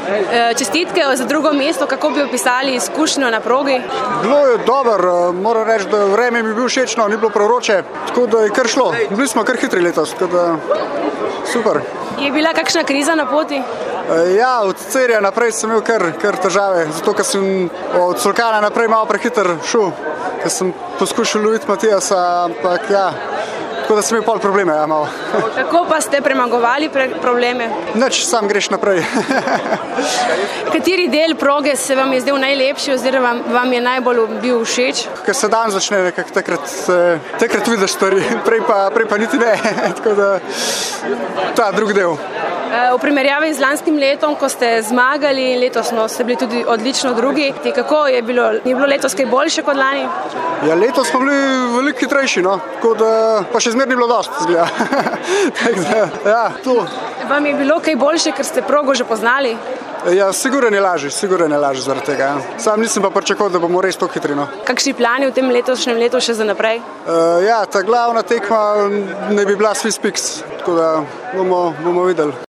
Čestitke za drugo mesto, kako bi opisali izkušnjo na progi? Bilo je dobro, moram reči, da vreme mi je bilo všečno, ni bilo proroče, tako da je kar šlo. Bili smo kar hitri letos, tako da super. Je bila kakšna kriza na poti? Ja, od Cerja naprej sem imel kar težave, zato ker sem od Solkana naprej malo prehiter šel, ker sem poskušal loviti Matijasa, ampak ja, tako da sem imel pol probleme, ja, malo. Kako pa ste premagovali probleme? Nič, sam greš naprej. Kateri del proge se vam je zdel najlepši oziroma vam je najbolj bil všeč? Ker se dan začne nekako takrat vidiš stvari, prej pa niti ne, tako da ta drugi del. V primerjavi z lanskim letom, ko ste zmagali, letos ste bili tudi odlično drugi. Kako je bilo? Je bilo letos kaj boljše kot lani? Ja, letos smo bili veliko hitrejši, no, tako da pa še zmeraj ni bilo dosti, zgleda. Tako da, ja, to. Vam je bilo kaj boljše, ker ste progo že poznali? Ja, sigurno je lažje zaradi tega. Ja. Sam nisem pa pričakoval, da bomo res tako hitri, no. Kakšni plani v tem letošnjem letu še za naprej? Ja, ta glavna tekma ne bi bila Swiss Peaks, tako da bomo videli.